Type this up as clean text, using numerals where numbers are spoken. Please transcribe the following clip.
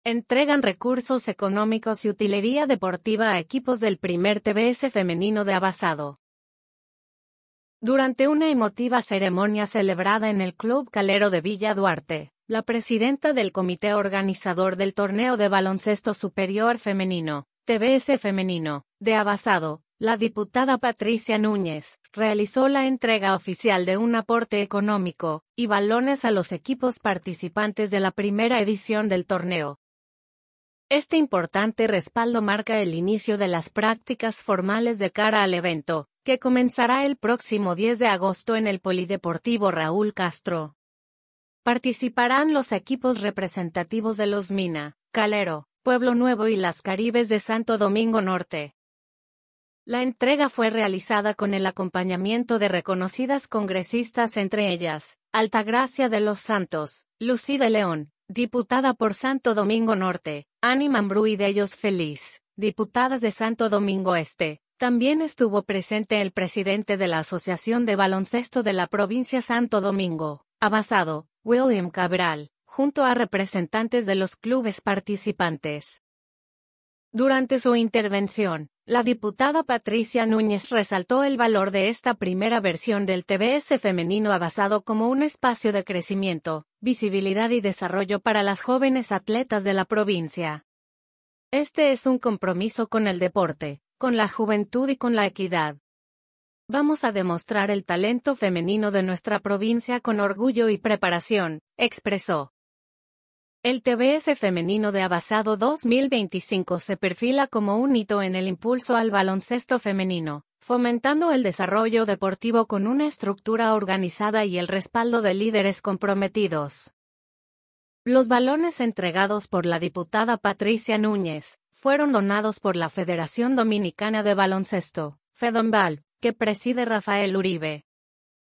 Entregan recursos económicos y utilería deportiva a equipos del primer TBS femenino de Abasado. Durante una emotiva ceremonia celebrada en el Club Calero de Villa Duarte, la presidenta del comité organizador del torneo de baloncesto superior femenino, TBS femenino, de Abasado, la diputada Patricia Núñez, realizó la entrega oficial de un aporte económico y balones a los equipos participantes de la primera edición del torneo. Este importante respaldo marca el inicio de las prácticas formales de cara al evento, que comenzará el próximo 10 de agosto en el Polideportivo Raúl Castro. Participarán los equipos representativos de Los Mina, Calero, Pueblo Nuevo y Las Caribes de Santo Domingo Norte. La entrega fue realizada con el acompañamiento de reconocidas congresistas, entre ellas, Altagracia de los Santos, Lucy de León, diputada por Santo Domingo Norte, Ani Mambrú y Dellos Feliz, diputadas de Santo Domingo Este. También estuvo presente el presidente de la Asociación de Baloncesto de la provincia Santo Domingo, Abasado, William Cabral, junto a representantes de los clubes participantes. Durante su intervención, la diputada Patricia Núñez resaltó el valor de esta primera versión del TBS femenino Abasado como un espacio de crecimiento, visibilidad y desarrollo para las jóvenes atletas de la provincia. Este es un compromiso con el deporte, con la juventud y con la equidad. Vamos a demostrar el talento femenino de nuestra provincia con orgullo y preparación, expresó. El TBS femenino de Abasado 2025 se perfila como un hito en el impulso al baloncesto femenino, fomentando el desarrollo deportivo con una estructura organizada y el respaldo de líderes comprometidos. Los balones entregados por la diputada Patricia Núñez fueron donados por la Federación Dominicana de Baloncesto, FEDOMBAL, que preside Rafael Uribe.